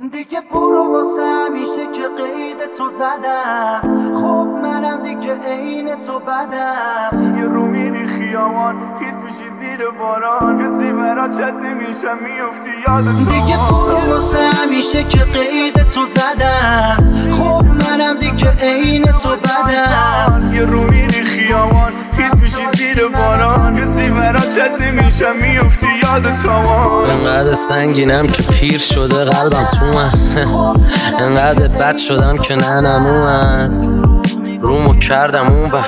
دیگه برو واسه همیشه که قید تو زدم. خب منم دیگه عین تو بدم. یه رو میری خیامان خیس میشی زیر باران، کسی برات چت نمیشم میافتی یادت. دیگه برو واسه همیشه که قید تو زدم. خب منم دیگه عین تو بدم. یه رو میری خیامان خیس میشی زیر باران، کسی برات چت نمیشم میافتی یادت. انقدر سنگینم که پیر شده قلبم تو من. انقدر بد شدم که ننم اومد. رومو کردم اون بر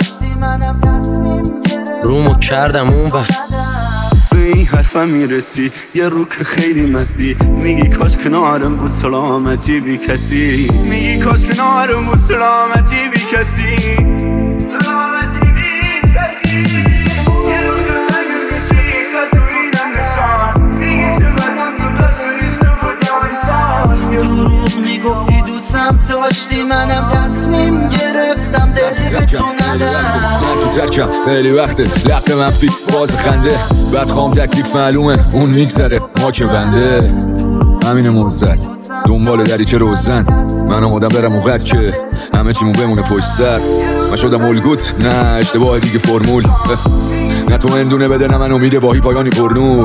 به این حرفم میرسی یه رو که خیلی مسی. میگی کاش کنارم بود سلامتی بی کسی. میگی کاش کنارم بود سلامتی بی کسی. سلامتی بی کسی. یه رو که تنگم میشی خط تو اینم نشان. میگی چقدر دوستم داشت فرشته بود یا انسان. دروغ میگفتی دوستم داشتی، منم تصمیم گرفتم دلی به تو ندم. من تو ترکم خیلی وقته لق منفی باز خنده. بعد خوام تکلیف معلومه اون میگذره ما که بنده. همین مزد دنبال دریچه روزن. من آمادم برم اونقدر که همه چیمون بمونه پشت سر. من شدم الگوت نه اشتباه دیگه فرمول. نه تو اندونه بده نه من امید واهی پایانی پر نور.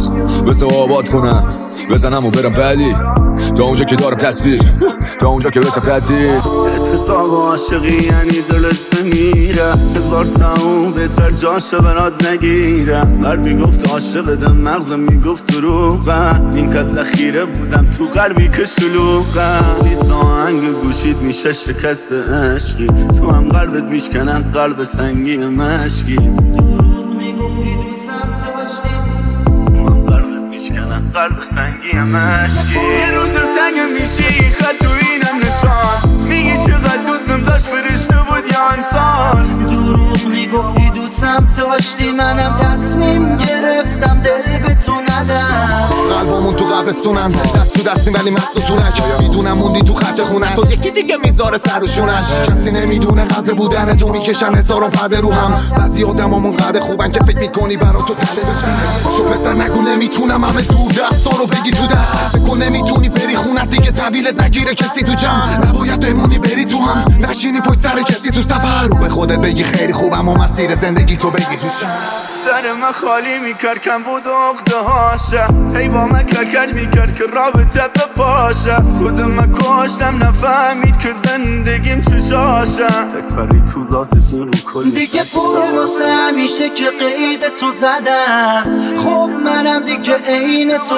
بس آباد کنم بزنم و برم بعدی تا اونجا که دارم تصویر، تا اونجا که بهت پدید. اتصاب عاشقی یعنی دلت بمیره. هزار تموم بهتر جاشو برات نگیرم. قلبی گفت عاشقتم مغزم میگفت دروغم. این که ذخیره بودم تو قلبی که شلوغم. نیست آهنگ گوشید میشه شکست عشقی. تو هم قلبت میشکنن قلب سنگین مشکی. دروغ میگفتی دوستم داشتی، تو هم قلبت میشکنن قلب سنگین مشکی. یه رو دلتنگ میشی خط تو اینم نشان. میگی چقدر دوستم داشت فرشته بود یا انسان. دروغ میگفتی دوستم داشتی، منم تصمیم گرفتم دلی به تو ندم. قلبامون تو قبرستونن دست تو دستیم ولی مست و تونک. میدونم موندی تو خرج خونک، تو یکی دیگه میذاره سر و شونش. کسی نمیدونه قدر بودن تو میکشن هزاران پرده رو هم. بعضی آدمامون قدر خوبن که فکر میکنی برا تو تله بخونن. شو پسر نگو نمیتونم همه دور دستا رو بگی تو دست. فکر نمیتونی بری خونت دیگه طویلت نگیره کسی تو جمع. نباید بمونی بری تو هم نشینی پشت سر کسی تو سفر. رو به خودت بگی خیلی خوبم و مسیر زندگی تو بگی تو چند. سر من خالی میکرد کم بود اخده هاشه. هی با من کرد میکرد که رابطه بپاشه. خودم من کاشتم نفهمید که زندگیم چشاشه. تکبری تو ذاتش رو کلی. دیگه برو واسه همیشه که قید تو زدم. خب منم دیگه عین تو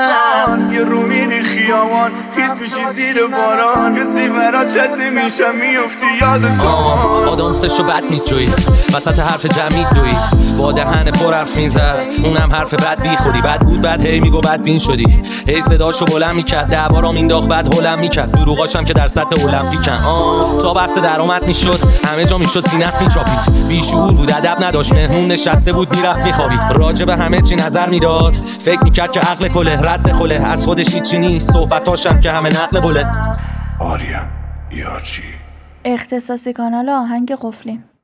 بدم. یه رو میری خیامان خیس میشی زیر باران، کسی برات چت نمیشم میافتی یادت. آدم سشو بد میجوی وسط حرف جمعی دوی. با دهن پر حرف میزد اونم حرف بد بی خودی. بد بود بد هی میگو بد بین شدی. هی صداشو بلند میکرد دعوارم اینداخت بعد هلم میکرد. دروغاشم که در سطح المپیکن. تا بحث درآمد میشد همه جا میشد زینت میچاپید. بیشعور بود ادب نداشت مهمون نشسته بود میرفت میخوابید. راجع به همه چی نظر میداد فکر میکرد که عقل کله رد خله. از خودش هیچی نیست صحبتاشم که همه نقل بله. آریا یارچی اختصاصی کانال آهنگ قفلی.